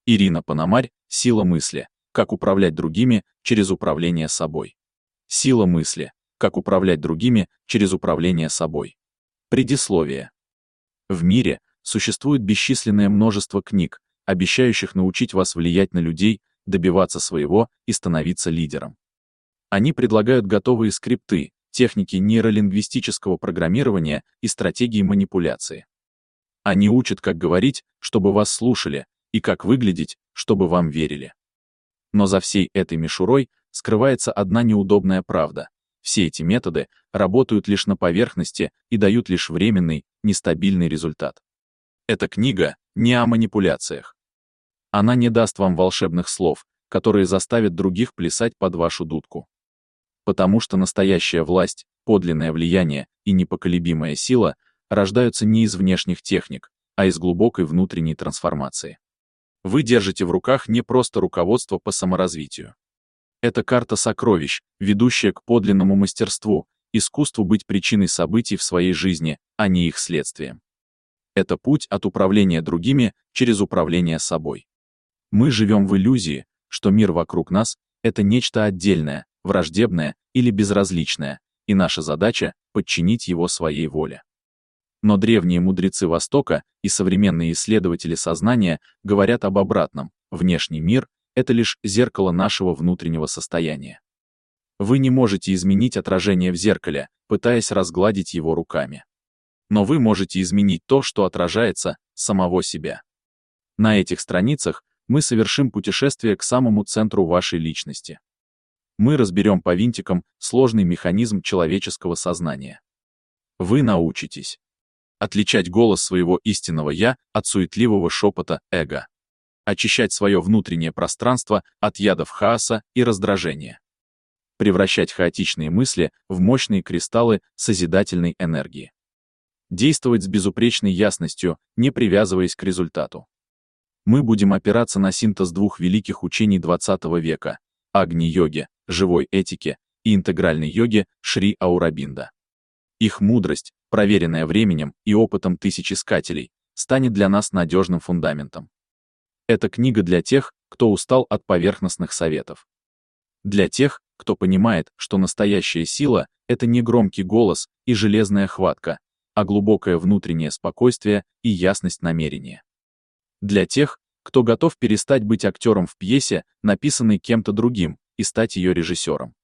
Ирина Пономарь «Сила мысли. Как управлять другими через управление собой». Сила мысли. Как управлять другими через управление собой. Предисловие. В мире существует бесчисленное множество книг, обещающих научить вас влиять на людей, добиваться своего и становиться лидером. Они предлагают готовые скрипты, техники нейролингвистического программирования и стратегии манипуляции. Они учат, как говорить, чтобы вас слушали, и как выглядеть, чтобы вам верили. Но за всей этой мишурой скрывается одна неудобная правда. Все эти методы работают лишь на поверхности и дают лишь временный, нестабильный результат. Эта книга не о манипуляциях. Она не даст вам волшебных слов, которые заставят других плясать под вашу дудку. Потому что настоящая власть, подлинное влияние и непоколебимая сила рождаются не из внешних техник, а из глубокой внутренней трансформации. Вы держите в руках не просто руководство по саморазвитию. Это карта сокровищ, ведущая к подлинному мастерству, искусству быть причиной событий в своей жизни, а не их следствием. Это путь от управления другими через управление собой. Мы живем в иллюзии, что мир вокруг нас — это нечто отдельное, враждебное или безразличное, и наша задача — подчинить его своей воле. Но древние мудрецы Востока и современные исследователи сознания говорят об обратном: внешний мир — это лишь зеркало нашего внутреннего состояния. Вы не можете изменить отражение в зеркале, пытаясь разгладить его руками. Но вы можете изменить то, что отражается, самого себя. На этих страницах мы совершим путешествие к самому центру вашей личности. Мы разберем по винтикам сложный механизм человеческого сознания. Вы научитесь отличать голос своего истинного «я» от суетливого шепота эго, очищать свое внутреннее пространство от ядов хаоса и раздражения, превращать хаотичные мысли в мощные кристаллы созидательной энергии, действовать с безупречной ясностью, не привязываясь к результату. Мы будем опираться на синтез двух великих учений XX века — Агни-йоги, живой этики, и интегральной йоги Шри Аурабинда. Их мудрость, проверенная временем и опытом тысяч искателей, станет для нас надежным фундаментом. Это книга для тех, кто устал от поверхностных советов. Для тех, кто понимает, что настоящая сила — это не громкий голос и железная хватка, а глубокое внутреннее спокойствие и ясность намерения. Для тех, кто готов перестать быть актером в пьесе, написанной кем-то другим, и стать ее режиссером.